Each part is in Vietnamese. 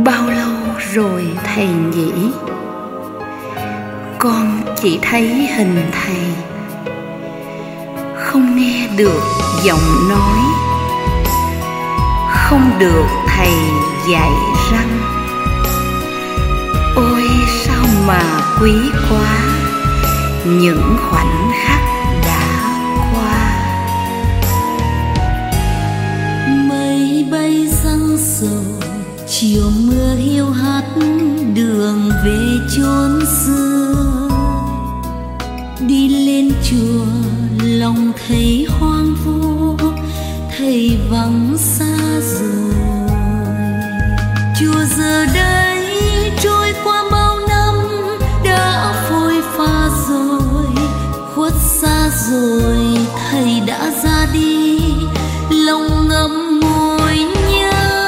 Bao lâu rồi thầy nhỉ? Con chỉ thấy hình thầy, không nghe được giọng nói, không được thầy dạy răng. Ôi sao mà quý quá những khoảnh khắc đã qua. Mây bay răng rồi, chiều mưa hiu hắt đường về chốn xưa. Đi lên chùa lòng thấy hoang vu, thầy vắng xa rồi. Chùa giờ đây trôi qua bao năm đã phôi pha rồi, khuất xa rồi thầy đã ra đi, lòng ngậm ngùi nhớ.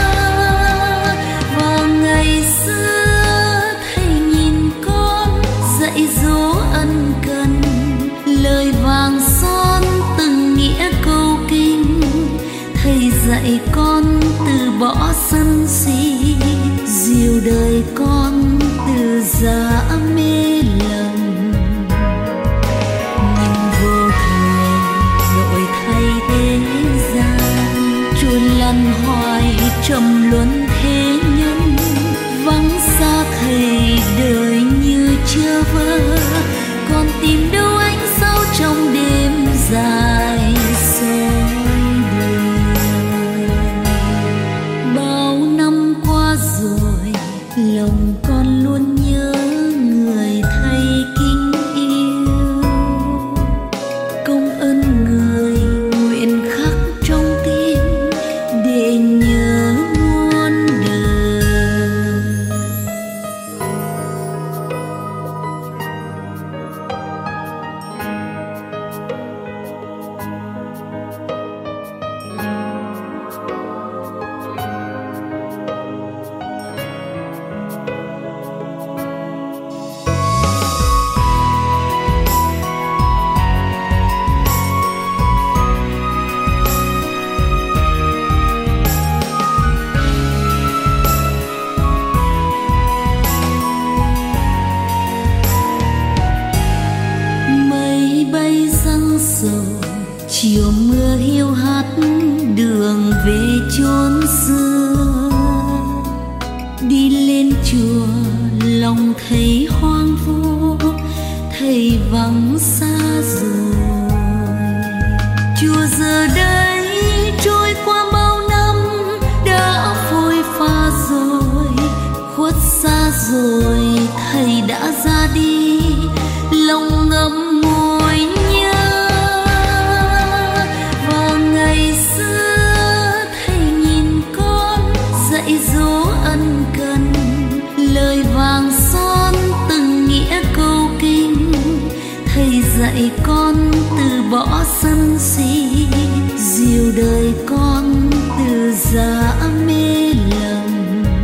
Và ngày xưa thầy nhìn con dạy dỗ ân cần, lời vàng son từng nghĩa câu kinh. Thầy dạy con từ bỏ sân si, dìu đời con từ giã mê lầm. Nhưng vô thường đổi thay thế gian, chuồn lăn hoài trầm luân thế nhân. Vắng xa thầy đời như chưa vỡ, còn tìm đâu ánh sao trong đêm dài soi đường. Bao năm qua rồi lòng con luôn nhớ người thầy kính yêu. Công ơn người nguyện khắc trong tim để nhớ muôn đời. Mây bay răng rồi, chiều mưa hiu hắt đường về chốn xưa. Đi lên chùa lòng thấy hoang vu, thầy vắng xa rồi. Chùa giờ đây trôi qua bao năm đã phôi pha rồi, khuất xa rồi thầy đã ra đi, lòng ngậm ngùi nhớ. Và ngày xưa thầy nhìn con dạy dỗ ân cần, lời vàng son từng nghĩa câu kinh. Thầy dạy con từ bỏ sân si, dìu đời con từ giã mê lầm.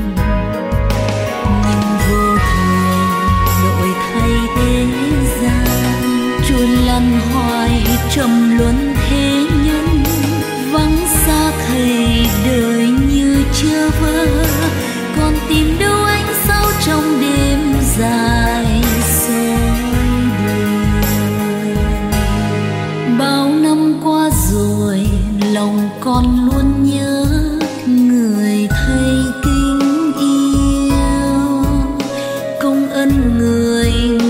Nhưng vô thường đổi thay thế gian, chuồn lăn hoài trầm luân thế nhân. Vắng xa thầy đời như chưa vỡ, còn tìm đâu ánh sao trong đêm dài soi đường. Bao năm qua rồi lòng con luôn nhớ người thầy kính yêu. Công ơn người